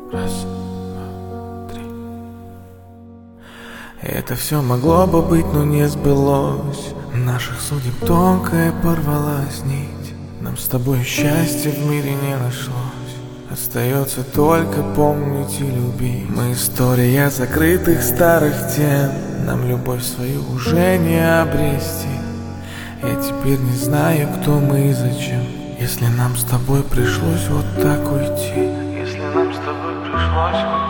Раз, два, три. Это все могло бы быть, но не сбылось. Наших судеб тонкая порвалась нить. Нам с тобой счастья в мире не нашлось. Остается только помнить и любить. Мы история закрытых старых тем. Нам любовь свою уже не обрести. Я теперь не знаю, кто мы и зачем. Если нам с тобой пришлось вот так уйти. Если нам с тобой пришлось вот